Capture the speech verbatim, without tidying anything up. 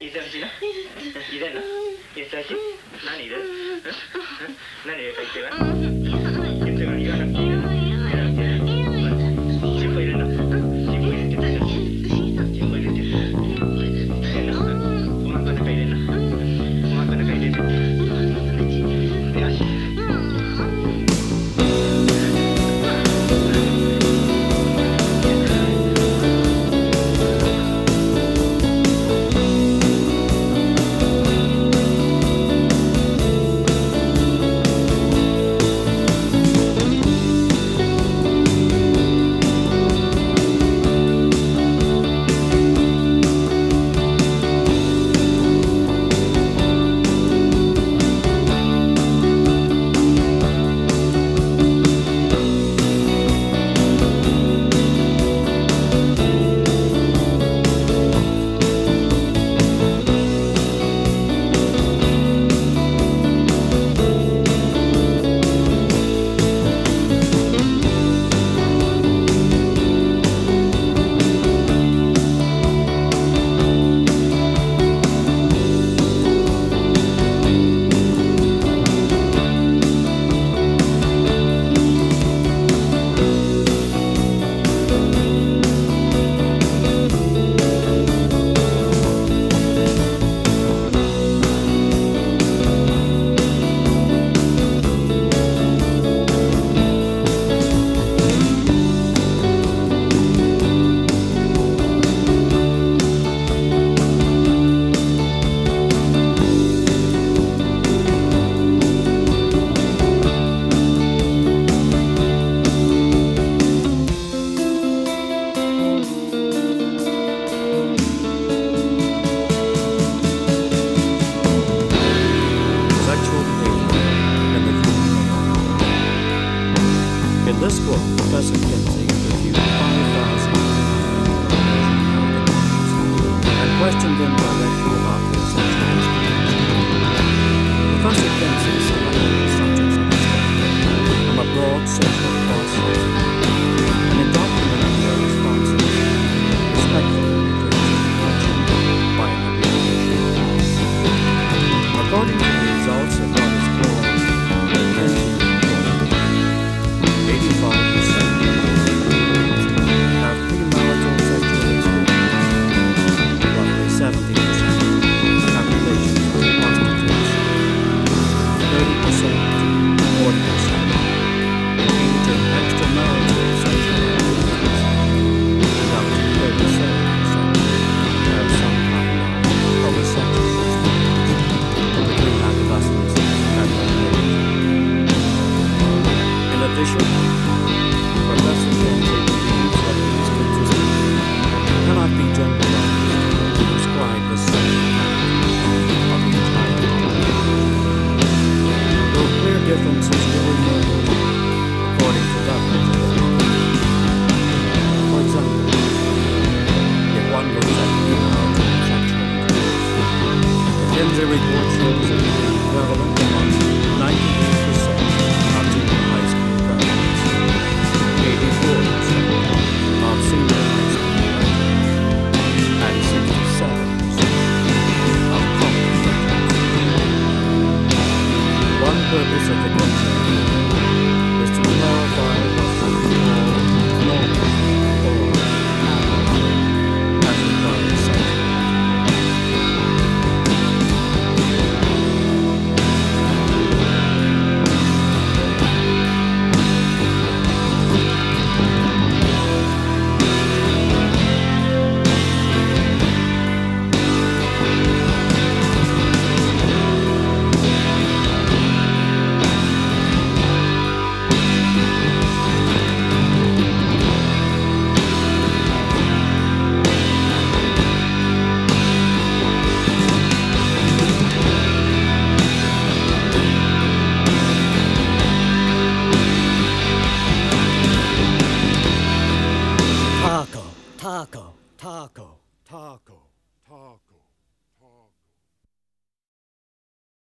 入れてほしいな。入れんの？入れてほしい？何入れる？何入れるか言ってごらん。言ってごらん。言わなくていいの？言わなくていいの？尻尾入れんの？尻尾入れてる。尻尾入れてる。入れんの？おまんこの中入れんの？おまんこの中入れてる。よし。 In this book, Professor Kinsey interviewed five thousand and questioned them directly about their sexual experiences. Professor Kinsey selected the subjects of his study from a broad sexual cross-section and in documenting their responses, respectfully refers to touching by an abbreviation. According to the results of what is called the Kinsey eighty-five percent have premarital sexual experience. Roughly seventy percent have relations with prostitutes. thirty percent to forty percent engage in extramarital sexual activities. And up to thirty-seven percent have some kind of homosexual experience between adolescents and their age. In addition, Professor Kinsey believes that these statistics cannot be generalized to describe the sexual activity of the entire population. Though clear differences will emerge according to levels of education. For example, if one looks at premarital sexual intercourse, the Kinsey report shows it to be prevalent among ninety-eight percent of junior high school graduates, eighty-four percent of senior high school graduates, and sixty-seven percent of college graduates. One purpose of the Kinsey report is to clarify what some call normal or abnormal as regards sexual taco, taco, taco, taco, taco.